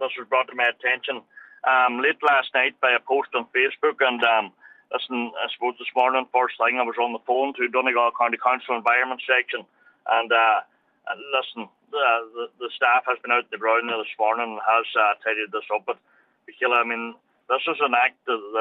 this was brought to my attention late last night by a post on Facebook, and listen, I suppose this morning, first thing, I was on the phone to Donegal County Council Environment Section, and listen, the staff has been out in the ground this morning and has tidied this up. But Michaela, I mean, this is an act that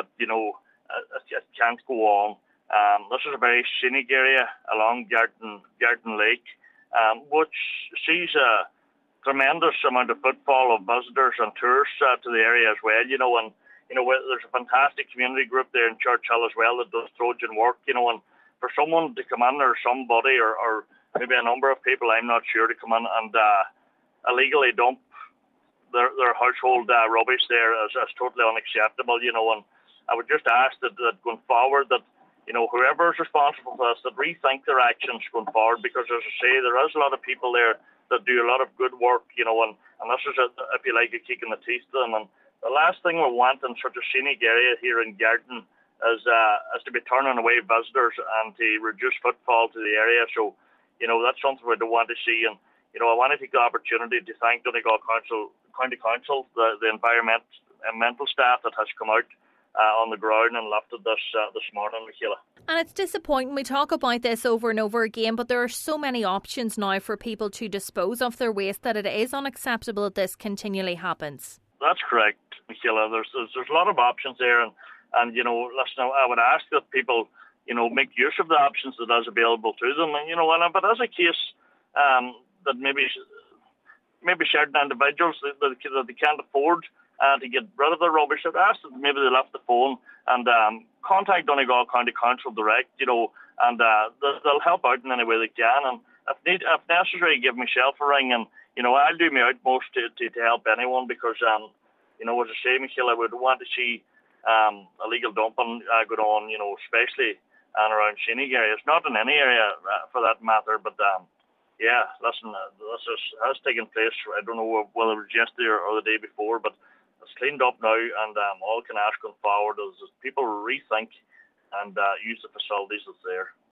it can't go on. This is a very scenic area along Garden Lake, which sees a tremendous amount of footfall of visitors and tourists to the area as well. And there's a fantastic community group there in Churchill as well that does Trojan work. And for someone to come in, or somebody, or maybe a number of people, I'm not sure, to come in and illegally dump their household rubbish there is totally unacceptable. And I would just ask that going forward that whoever is responsible for this, that rethink their actions going forward, because as I say, there is a lot of people there that do a lot of good work, and this is, if you like, a kick in the teeth to them. And the last thing we want in such a scenic area here in Garden is to be turning away visitors and to reduce footfall to the area. So, that's something we don't want to see. And, I want to take the opportunity to thank Donegal County Council, the environmental staff that has come out on the ground and lifted this morning, Michaela. And it's disappointing. We talk about this over and over again, but there are so many options now for people to dispose of their waste that it is unacceptable that this continually happens. That's correct, Michaela. There's a lot of options there, and listen, I would ask that people, make use of the options that is available to them. And if it is a case that maybe certain individuals that they can't afford to get rid of their rubbish, I'd ask that maybe they lift the phone and contact Donegal County Council direct, and they'll help out in any way they can. And if necessary, give myself a ring, and I'll do my utmost to help anyone, because as I say, Michaela, we don't want to see illegal dumping going on, especially around scenic areas, not in any area for that matter. But listen, this has taken place. I don't know whether it was yesterday or the day before, but it's cleaned up now, and all I can ask going forward is that people rethink and use the facilities that's there.